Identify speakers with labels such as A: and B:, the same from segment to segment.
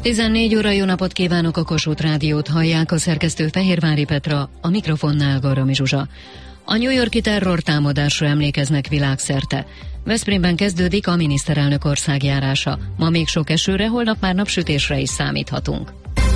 A: 14 óra, jó napot kívánok, a Kossuth Rádiót hallják, a szerkesztő Fehérvári Petra, a mikrofonnál Garami Zsuzsa. A New York-i terrortámadásra emlékeznek világszerte. Veszprémben kezdődik a miniszterelnök országjárása. Ma még sok esőre, holnap már napsütésre is számíthatunk.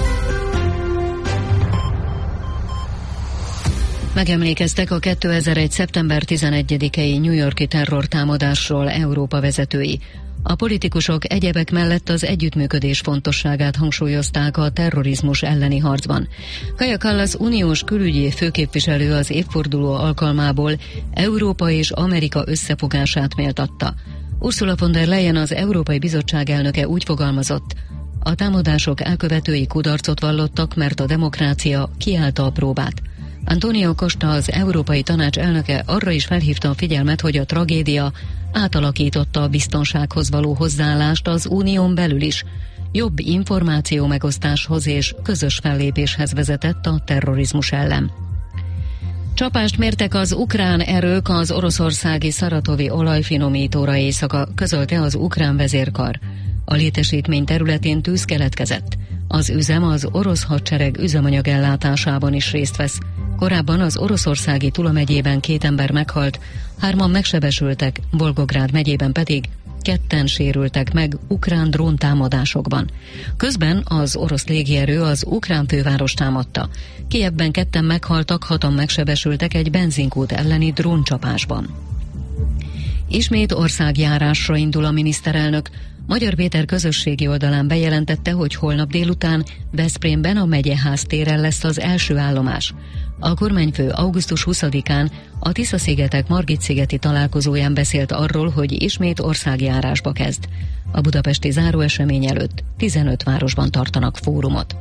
A: Megemlékeztek a 2001. szeptember 11-i New York-i terrortámadásról Európa vezetői. A politikusok egyebek mellett az együttműködés fontosságát hangsúlyozták a terrorizmus elleni harcban. Kaja Kallas uniós külügyi főképviselő az évforduló alkalmából Európa és Amerika összefogását méltatta. Ursula von der Leyen, az Európai Bizottság elnöke úgy fogalmazott: a támadások elkövetői kudarcot vallottak, mert a demokrácia kiállta a próbát. Antonio Costa, az Európai Tanács elnöke arra is felhívta a figyelmet, hogy a tragédia átalakította a biztonsághoz való hozzáállást az unión belül is. Jobb információ megosztáshoz és közös fellépéshez vezetett a terrorizmus ellen. Csapást mértek az ukrán erők az oroszországi szaratovi olajfinomítóra éjszaka, közölte az ukrán vezérkar. A létesítmény területén tűz keletkezett. Az üzem az orosz hadsereg üzemanyagellátásában is részt vesz. Korábban az oroszországi Tula megyében 2 ember meghalt, 3-an megsebesültek, Volgográd megyében pedig 2 sérültek meg ukrán dróntámadásokban. Közben az orosz légierő az ukrán fővárost támadta. Kijevben 2 meghaltak, 6-an megsebesültek egy benzinkút elleni dróncsapásban. Ismét országjárásra indul a miniszterelnök. Magyar Péter közösségi oldalán bejelentette, hogy holnap délután Veszprémben a Megyeház téren lesz az első állomás. A kormányfő augusztus 20-án a Tisza-szigetek Margit-szigeti találkozóján beszélt arról, hogy ismét országjárásba kezd. A budapesti záróesemény előtt 15 városban tartanak fórumot.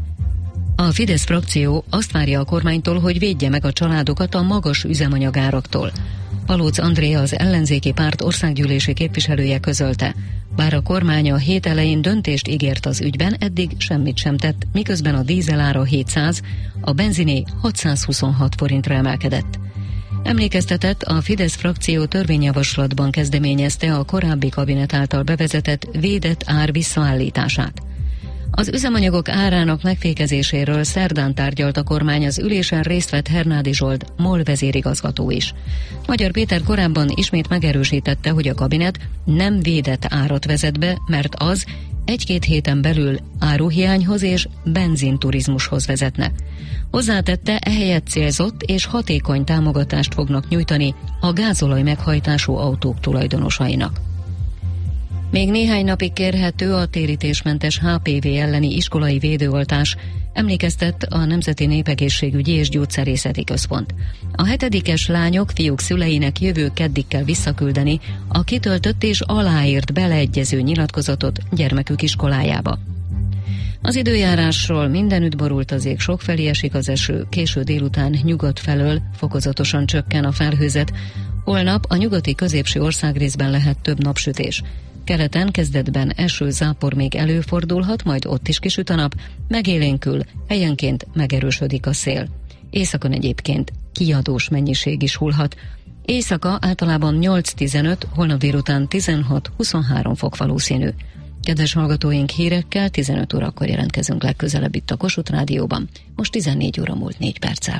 A: A Fidesz frakció azt várja a kormánytól, hogy védje meg a családokat a magas üzemanyagáraktól. Palóc Andrea, az ellenzéki párt országgyűlési képviselője közölte: bár a kormány a hét elején döntést ígért az ügyben, eddig semmit sem tett, miközben a dízelára 700, a benziné 626 forintra emelkedett. Emlékeztetett, a Fidesz frakció törvényjavaslatban kezdeményezte a korábbi kabinet által bevezetett védett ár visszaállítását. Az üzemanyagok árának megfékezéséről szerdán tárgyalt a kormány, az ülésen részt vett Hernádi Zsolt, MOL vezérigazgató is. Magyar Péter korábban ismét megerősítette, hogy a kabinet nem védett árat vezet be, mert az 1-2 héten belül áruhiányhoz és benzinturizmushoz vezetne. Hozzátette, ehelyett célzott és hatékony támogatást fognak nyújtani a gázolaj meghajtású autók tulajdonosainak. Még néhány napig kérhető a térítésmentes HPV elleni iskolai védőoltás, emlékeztett a Nemzeti Népegészségügyi és Gyógyszerészeti Központ. A 7-es lányok, fiúk szüleinek jövő keddig kell visszaküldeni a kitöltött és aláírt beleegyező nyilatkozatot gyermekük iskolájába. Az időjárásról: mindenütt borult az ég, sokfelé esik az eső, késő délután nyugat felől fokozatosan csökken a felhőzet. Holnap a nyugati középső országrészben lehet több napsütés. Keleten kezdetben eső, zápor még előfordulhat, majd ott is kisüt a nap, megélénkül, helyenként megerősödik a szél. Északon egyébként kiadós mennyiség is hullhat. Éjszaka általában 8-15, holnap délután 16-23 fok valószínű. Kedves hallgatóink, hírekkel 15 órakor jelentkezünk legközelebb itt a Kossuth Rádióban. Most 14 óra múlt 4 perccel.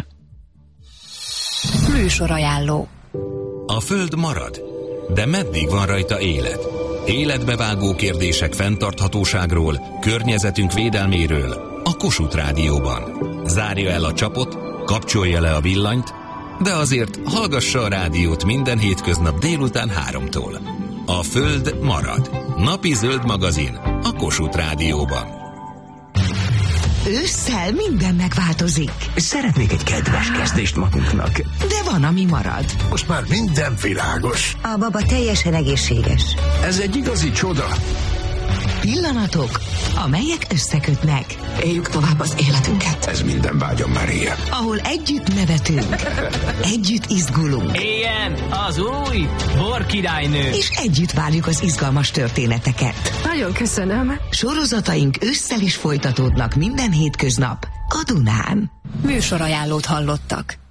B: Műsorajánló.
C: A Föld marad, de meddig van rajta élet? Életbevágó kérdések fenntarthatóságról, környezetünk védelméről a Kossuth Rádióban. Zárja el a csapot, kapcsolja le a villanyt, de azért hallgassa a rádiót minden hétköznap délután 3-tól. A Föld marad. Napi zöld magazin a Kossuth Rádióban.
B: Ősszel minden megváltozik.
D: Szeretnék egy kedves kezdést magunknak.
B: De van, ami marad.
E: Most már minden világos.
F: A baba teljesen egészséges.
E: Ez egy igazi csoda.
B: Pillanatok, amelyek összekötnek.
F: Éljük tovább az életünket.
E: Ez minden vágyam már ilyen.
B: Ahol együtt nevetünk, együtt izgulunk.
G: Éljen az új borkirálynő.
B: És együtt várjuk az izgalmas történeteket.
F: Nagyon köszönöm.
B: Sorozataink ősszel is folytatódnak minden hétköznap a Dunán.
F: Műsorajánlót hallottak.